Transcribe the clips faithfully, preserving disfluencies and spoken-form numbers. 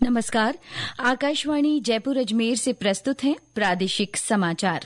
नमस्कार। आकाशवाणी जयपुर अजमेर से प्रस्तुत हैं प्रादेशिक समाचार।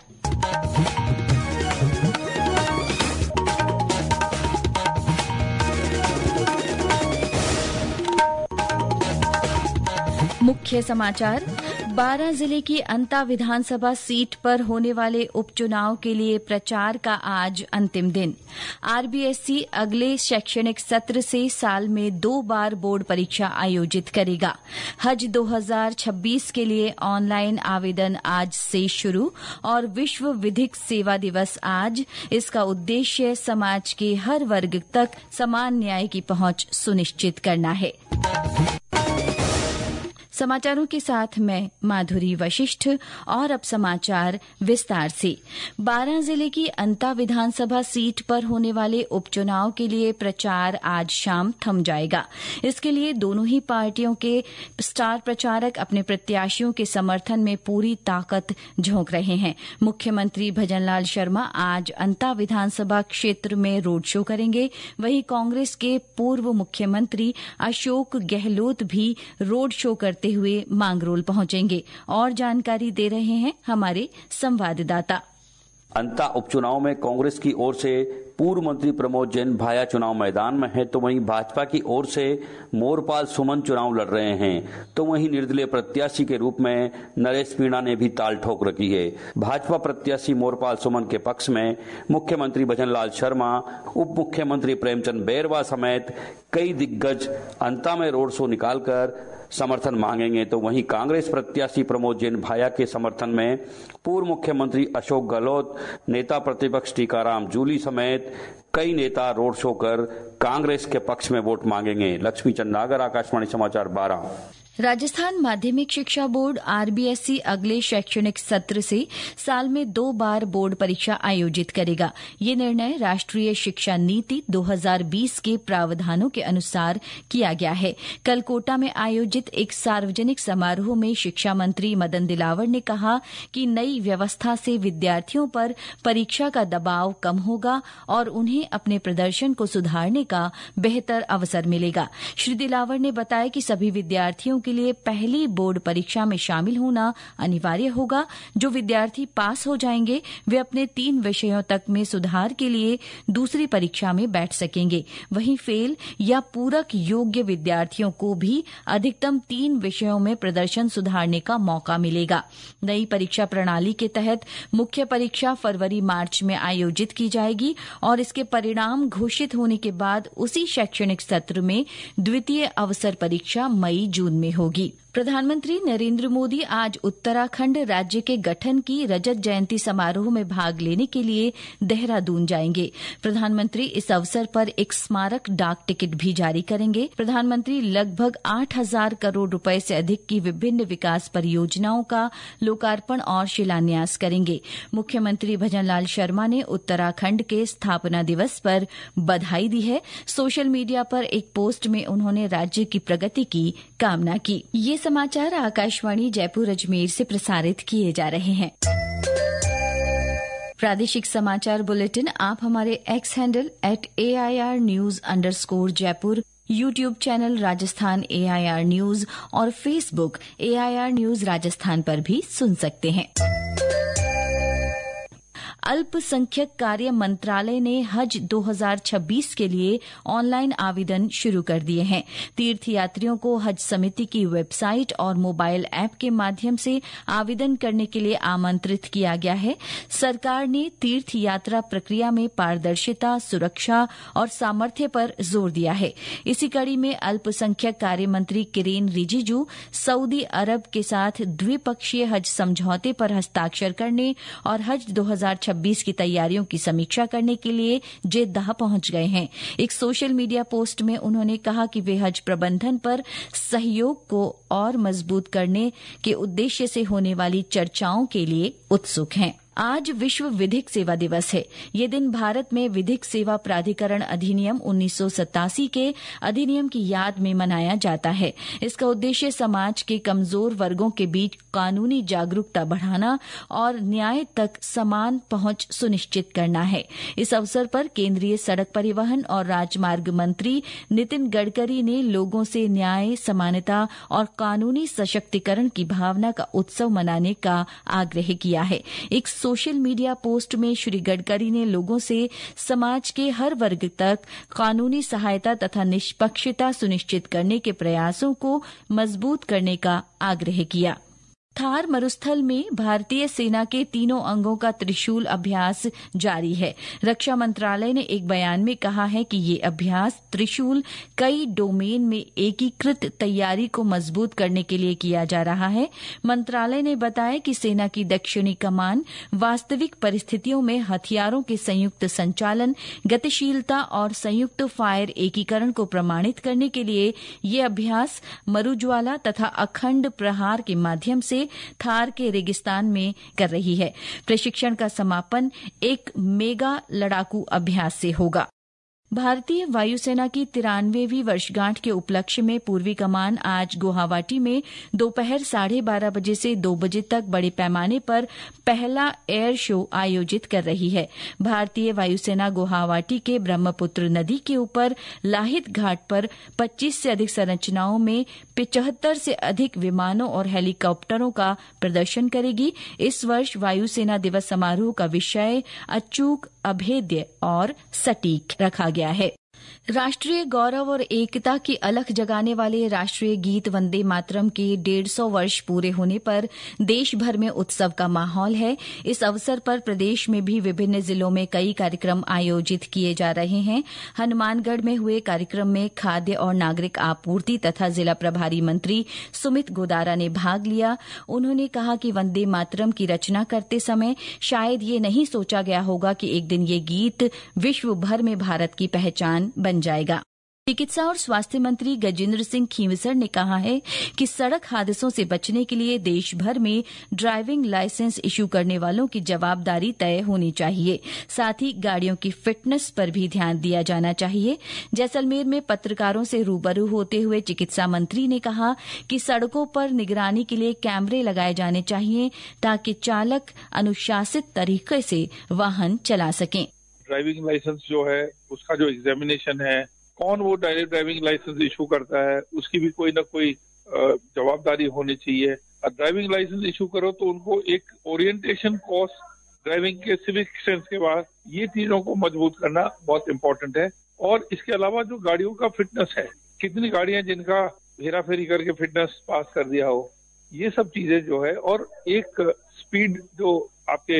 मुख्य समाचार। बारां जिले की अंता विधानसभा सीट पर होने वाले उपचुनाव के लिए प्रचार का आज अंतिम दिन। आरबीएसई अगले शैक्षणिक सत्र से साल में दो बार बोर्ड परीक्षा आयोजित करेगा। हज दो हज़ार छब्बीस के लिए ऑनलाइन आवेदन आज से शुरू और विश्व विधिक सेवा दिवस आज। इसका उद्देश्य समाज के हर वर्ग तक समान न्याय की पहुंच सुनिश्चित करना है। समाचारों के साथ मैं माधुरी वशिष्ठ और अब समाचार विस्तार से। बारां जिले की अंता विधानसभा सीट पर होने वाले उपचुनाव के लिए प्रचार आज शाम थम जाएगा। इसके लिए दोनों ही पार्टियों के स्टार प्रचारक अपने प्रत्याशियों के समर्थन में पूरी ताकत झोंक रहे हैं। मुख्यमंत्री भजनलाल शर्मा आज अंता विधानसभा क्षेत्र में रोड शो करेंगे। वहीं कांग्रेस के पूर्व मुख्यमंत्री अशोक गहलोत भी रोड शो करते हुए मांगरोल पहुंचेंगे। और जानकारी दे रहे हैं हमारे संवाददाता। अंता उपचुनाव में कांग्रेस की ओर से पूर्व मंत्री प्रमोद जैन भाया चुनाव मैदान में है, तो वहीं भाजपा की ओर से मोरपाल सुमन चुनाव लड़ रहे हैं। तो वहीं निर्दलीय प्रत्याशी के रूप में नरेश मीणा ने भी ताल ठोक रखी है। भाजपा प्रत्याशी मोरपाल सुमन के पक्ष में मुख्यमंत्री भजनलाल शर्मा, उप मुख्यमंत्री प्रेमचंद बैरवा समेत कई दिग्गज अंता में रोड शो निकालकर समर्थन मांगेंगे। तो वहीं कांग्रेस प्रत्याशी प्रमोद जैन भाया के समर्थन में पूर्व मुख्यमंत्री अशोक गहलोत, नेता प्रतिपक्ष टीकाराम जूली समेत कई नेता रोड शो कर कांग्रेस के पक्ष में वोट मांगेंगे। लक्ष्मी चंद नागर, आकाशवाणी समाचार बारां। राजस्थान माध्यमिक शिक्षा बोर्ड आरबीएसई अगले शैक्षणिक सत्र से साल में दो बार बोर्ड परीक्षा आयोजित करेगा। ये निर्णय राष्ट्रीय शिक्षा नीति दो हज़ार बीस के प्रावधानों के अनुसार किया गया है। कल कोटा में आयोजित एक सार्वजनिक समारोह में शिक्षा मंत्री मदन दिलावर ने कहा कि नई व्यवस्था से विद्यार्थियों पर परीक्षा का दबाव कम होगा और उन्हें अपने प्रदर्शन को सुधारने का बेहतर अवसर मिलेगा। श्री दिलावर ने बताया कि सभी विद्यार्थियों के लिए पहली बोर्ड परीक्षा में शामिल होना अनिवार्य होगा। जो विद्यार्थी पास हो जाएंगे वे अपने तीन विषयों तक में सुधार के लिए दूसरी परीक्षा में बैठ सकेंगे। वहीं फेल या पूरक योग्य विद्यार्थियों को भी अधिकतम तीन विषयों में प्रदर्शन सुधारने का मौका मिलेगा। नई परीक्षा प्रणाली के तहत मुख्य परीक्षा फरवरी मार्च में आयोजित की जाएगी और इसके परिणाम घोषित होने के बाद उसी शैक्षणिक सत्र में द्वितीय अवसर परीक्षा मई जून में होगी। प्रधानमंत्री नरेंद्र मोदी आज उत्तराखंड राज्य के गठन की रजत जयंती समारोह में भाग लेने के लिए देहरादून जाएंगे। प्रधानमंत्री इस अवसर पर एक स्मारक डाक टिकट भी जारी करेंगे। प्रधानमंत्री लगभग आठ हजार करोड़ रुपए से अधिक की विभिन्न विकास परियोजनाओं का लोकार्पण और शिलान्यास करेंगे। मुख्यमंत्री भजनलाल शर्मा ने उत्तराखंड के स्थापना दिवस पर बधाई दी है। सोशल मीडिया पर एक पोस्ट में उन्होंने राज्य की प्रगति की कामना की। ये समाचार आकाशवाणी जयपुर अजमेर से प्रसारित किए जा रहे हैं। प्रादेशिक समाचार बुलेटिन आप हमारे X handle at A I R news underscore Jaipur, YouTube channel Rajasthan A I R news और Facebook A I R news Rajasthan पर भी सुन सकते हैं। अल्पसंख्यक कार्य मंत्रालय ने हज दो हज़ार छब्बीस के लिए ऑनलाइन आवेदन शुरू कर दिए हैं। तीर्थयात्रियों को हज समिति की वेबसाइट और मोबाइल ऐप के माध्यम से आवेदन करने के लिए आमंत्रित किया गया है। सरकार ने तीर्थ यात्रा प्रक्रिया में पारदर्शिता, सुरक्षा और सामर्थ्य पर जोर दिया है। इसी कड़ी में अल्पसंख्यक कार्य मंत्री किरेन रिजिजू सऊदी अरब के साथ द्विपक्षीय हज समझौते पर हस्ताक्षर करने और हज दो हज़ार छब्बीस की तैयारियों की समीक्षा करने के लिए जेद्दाह पहुंच गए हैं। एक सोशल मीडिया पोस्ट में उन्होंने कहा कि वे हज प्रबंधन पर सहयोग को और मजबूत करने के उद्देश्य से होने वाली चर्चाओं के लिए उत्सुक हैं। आज विश्व विधिक सेवा दिवस है। ये दिन भारत में विधिक सेवा प्राधिकरण अधिनियम उन्नीस सौ सतासी के अधिनियम की याद में मनाया जाता है। इसका उद्देश्य समाज के कमजोर वर्गों के बीच कानूनी जागरूकता बढ़ाना और न्याय तक समान पहुंच सुनिश्चित करना है। इस अवसर पर केंद्रीय सड़क परिवहन और राजमार्ग मंत्री नितिन गडकरी ने लोगों से न्याय, समानता और कानूनी सशक्तिकरण की भावना का उत्सव मनाने का आग्रह किया है। एक सोशल मीडिया पोस्ट में श्री गडकरी ने लोगों से समाज के हर वर्ग तक कानूनी सहायता तथा निष्पक्षता सुनिश्चित करने के प्रयासों को मजबूत करने का आग्रह किया। थार मरुस्थल में भारतीय सेना के तीनों अंगों का त्रिशूल अभ्यास जारी है। रक्षा मंत्रालय ने एक बयान में कहा है कि ये अभ्यास त्रिशूल कई डोमेन में एकीकृत तैयारी को मजबूत करने के लिए किया जा रहा है। मंत्रालय ने बताया कि सेना की दक्षिणी कमान वास्तविक परिस्थितियों में हथियारों के संयुक्त संचालन, गतिशीलता और संयुक्त फायर एकीकरण को प्रमाणित करने के लिए ये अभ्यास मरुज्वाला तथा अखंड प्रहार के माध्यम से थार के रेगिस्तान में कर रही है। प्रशिक्षण का समापन एक मेगा लड़ाकू अभ्यास से होगा। भारतीय वायुसेना की तिरानवेवीं वर्षगांठ के उपलक्ष्य में पूर्वी कमान आज गुवाहाटी में दोपहर साढ़े बारह बजे से दो बजे तक बड़े पैमाने पर पहला एयर शो आयोजित कर रही है। भारतीय वायुसेना गुवाहाटी के ब्रह्मपुत्र नदी के ऊपर लाहित घाट पर पच्चीस से अधिक संरचनाओं में पचहत्तर से अधिक विमानों और हेलीकॉप्टरों का प्रदर्शन करेगी। इस वर्ष वायुसेना दिवस समारोह का विषय अचूक, अभेद्य और सटीक रखा गया है। राष्ट्रीय गौरव और एकता की अलख जगाने वाले राष्ट्रीय गीत वंदे मातरम के डेढ़ सौ वर्ष पूरे होने पर देश भर में उत्सव का माहौल है। इस अवसर पर प्रदेश में भी विभिन्न जिलों में कई कार्यक्रम आयोजित किए जा रहे हैं। हनुमानगढ़ में हुए कार्यक्रम में खाद्य और नागरिक आपूर्ति तथा जिला प्रभारी मंत्री सुमित गोदारा ने भाग लिया। उन्होंने कहा कि वंदे मातरम की रचना करते समय शायद ये नहीं सोचा गया होगा कि एक दिन ये गीत विश्व भर में भारत की पहचान बन जाएगा। चिकित्सा और स्वास्थ्य मंत्री गजेंद्र सिंह खींवसर ने कहा है कि सड़क हादसों से बचने के लिए देश भर में ड्राइविंग लाइसेंस इश्यू करने वालों की जवाबदारी तय होनी चाहिए। साथ ही गाड़ियों की फिटनेस पर भी ध्यान दिया जाना चाहिए। जैसलमेर में पत्रकारों से रूबरू होते हुए चिकित्सा मंत्री ने कहा कि सड़कों पर निगरानी के लिए कैमरे लगाए जाने चाहिए ताकि चालक अनुशासित तरीके से वाहन चला सकें। ड्राइविंग लाइसेंस जो है उसका जो एग्जामिनेशन है, कौन वो डायरेक्ट ड्राइविंग लाइसेंस इशू करता है, उसकी भी कोई ना कोई जवाबदारी होनी चाहिए। और ड्राइविंग लाइसेंस इशू करो तो उनको एक ओरिएंटेशन कोर्स, ड्राइविंग के सिविक सेंस के बाद, ये चीजों को मजबूत करना बहुत इंपॉर्टेंट है। और इसके अलावा जो गाड़ियों का फिटनेस है, कितनी गाड़ियां जिनका हेरा फेरी करके फिटनेस पास कर दिया हो, ये सब चीजें जो है। और एक स्पीड जो आपके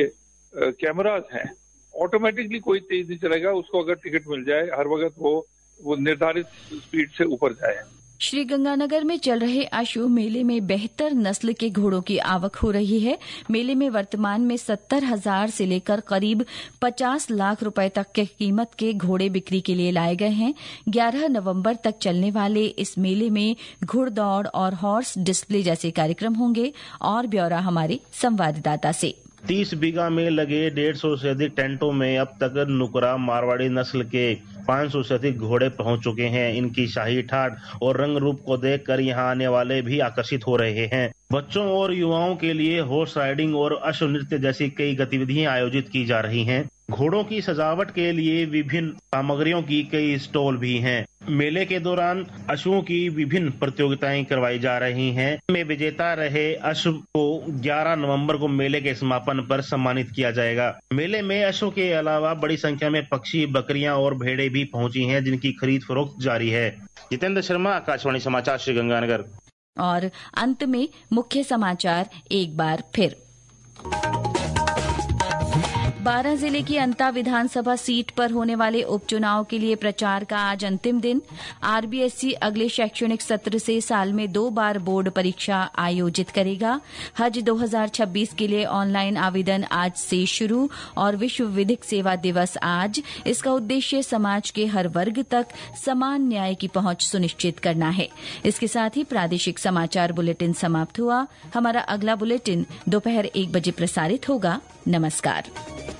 कैमराज हैं, ऑटोमेटिकली कोई तेज नहीं चलेगा, उसको अगर टिकट मिल जाए हर वक्त वो वो निर्धारित स्पीड से ऊपर जाए। श्री गंगानगर में चल रहे अश्व मेले में बेहतर नस्ल के घोड़ों की आवक हो रही है। मेले में वर्तमान में सत्तर हजार से लेकर करीब पचास लाख रुपए तक के कीमत के घोड़े बिक्री के लिए लाए गए हैं। ग्यारह नवंबर तक चलने वाले इस मेले में घुड़दौड़ और हॉर्स डिस्प्ले जैसे कार्यक्रम होंगे। और ब्यौरा हमारे संवाददाता से। तीस बीघा में लगे डेढ़ सौ से अधिक टेंटों में अब तक नुकरा मारवाड़ी नस्ल के पाँच सौ से अधिक घोड़े पहुंच चुके हैं। इनकी शाही ठाठ और रंग रूप को देखकर यहां आने वाले भी आकर्षित हो रहे हैं। बच्चों और युवाओं के लिए हॉर्स राइडिंग और अश्व नृत्य जैसी कई गतिविधियां आयोजित की जा रही हैं। घोड़ों की सजावट के लिए विभिन्न सामग्रियों की कई स्टॉल भी हैं। मेले के दौरान अश्वों की विभिन्न प्रतियोगिताएं करवाई जा रही हैं। में विजेता रहे अश्व को ग्यारह नवंबर को मेले के समापन पर सम्मानित किया जाएगा। मेले में अश्व के अलावा बड़ी संख्या में पक्षी, बकरियां और भेड़ें भी पहुंची हैं, जिनकी खरीद फरोख्त जारी है। जितेंद्र शर्मा, आकाशवाणी समाचार, श्री गंगानगर। और अंत में मुख्य समाचार एक बार फिर। बारां जिले की अंता विधानसभा सीट पर होने वाले उपचुनाव के लिए प्रचार का आज अंतिम दिन। आरबीएसई अगले शैक्षणिक सत्र से साल में दो बार बोर्ड परीक्षा आयोजित करेगा। हज दो हज़ार छब्बीस के लिए ऑनलाइन आवेदन आज से शुरू और विश्व विधिक सेवा दिवस आज। इसका उद्देश्य समाज के हर वर्ग तक समान न्याय की पहुंच सुनिश्चित करना है। इसके साथ ही प्रादेशिक समाचार बुलेटिन समाप्त हुआ। हमारा अगला बुलेटिन दोपहर एक बजे प्रसारित होगा। नमस्कार।